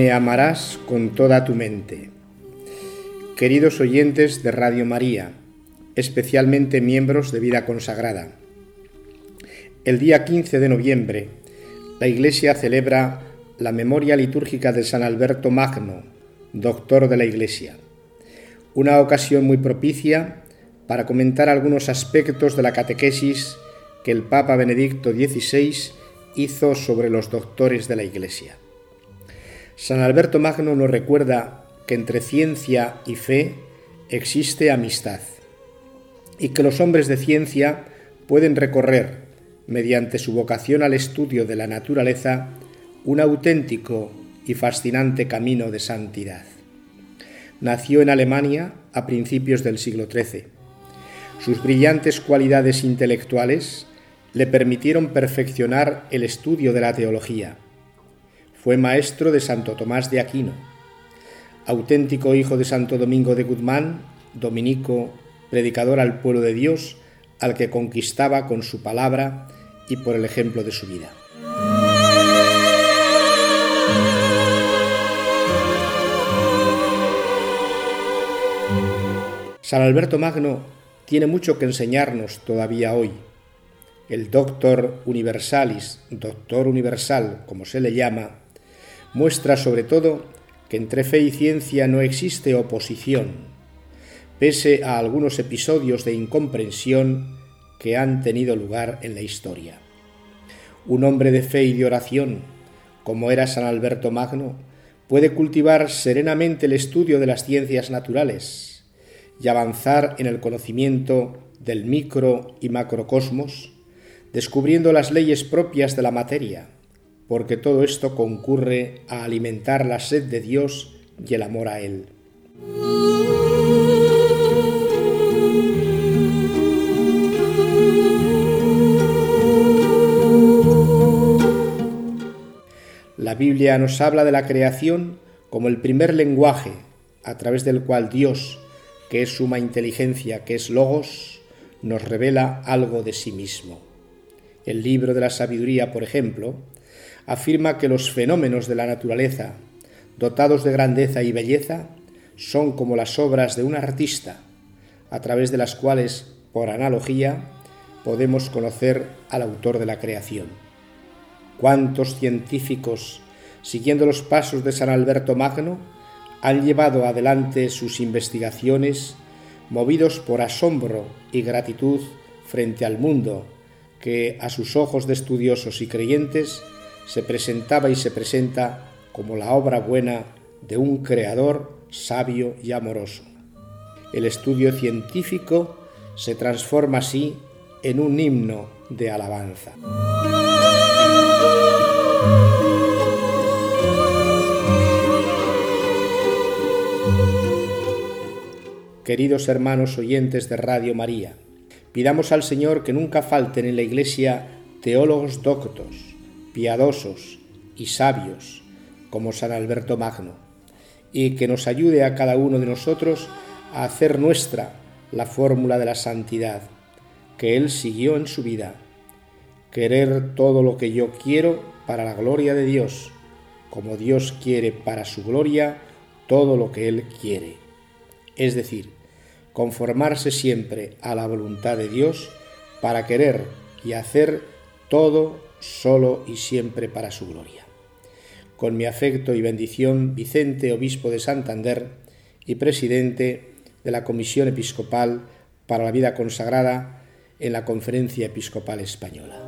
me amarás con toda tu mente. Queridos oyentes de Radio María, especialmente miembros de Vida Consagrada, el día 15 de noviembre la Iglesia celebra la memoria litúrgica de San Alberto Magno, doctor de la Iglesia, una ocasión muy propicia para comentar algunos aspectos de la catequesis que el Papa Benedicto XVI hizo sobre los doctores de la Iglesia. San Alberto Magno nos recuerda que entre ciencia y fe existe amistad y que los hombres de ciencia pueden recorrer, mediante su vocación al estudio de la naturaleza, un auténtico y fascinante camino de santidad. Nació en Alemania a principios del siglo XIII. Sus brillantes cualidades intelectuales le permitieron perfeccionar el estudio de la teología. Fue maestro de Santo Tomás de Aquino, auténtico hijo de Santo Domingo de Guzmán, dominico, predicador al pueblo de Dios, al que conquistaba con su palabra y por el ejemplo de su vida. San Alberto Magno tiene mucho que enseñarnos todavía hoy. El Doctor Universalis, doctor universal, como se le llama, muestra sobre todo que entre fe y ciencia no existe oposición, pese a algunos episodios de incomprensión que han tenido lugar en la historia. Un hombre de fe y de oración, como era San Alberto Magno, puede cultivar serenamente el estudio de las ciencias naturales y avanzar en el conocimiento del micro y macrocosmos, descubriendo las leyes propias de la materia, porque todo esto concurre a alimentar la sed de Dios y el amor a Él. La Biblia nos habla de la creación como el primer lenguaje a través del cual Dios, que es suma inteligencia, que es Logos, nos revela algo de sí mismo. El libro de la sabiduría, por ejemplo, afirma que los fenómenos de la naturaleza, dotados de grandeza y belleza, son como las obras de un artista, a través de las cuales, por analogía, podemos conocer al autor de la creación. ¿Cuántos científicos, siguiendo los pasos de San Alberto Magno, han llevado adelante sus investigaciones, movidos por asombro y gratitud frente al mundo que, a sus ojos de estudiosos y creyentes, se presentaba y se presenta como la obra buena de un creador sabio y amoroso? El estudio científico se transforma así en un himno de alabanza. Queridos hermanos oyentes de Radio María, pidamos al Señor que nunca falten en la Iglesia teólogos doctos, piadosos y sabios como San Alberto Magno, y que nos ayude a cada uno de nosotros a hacer nuestra la fórmula de la santidad que él siguió en su vida: querer todo lo que yo quiero para la gloria de Dios, como Dios quiere para su gloria todo lo que él quiere. Es decir, conformarse siempre a la voluntad de Dios para querer y hacer todo solo y siempre para su gloria. Con mi afecto y bendición, Vicente, obispo de Santander y presidente de la Comisión Episcopal para la Vida Consagrada en la Conferencia Episcopal Española.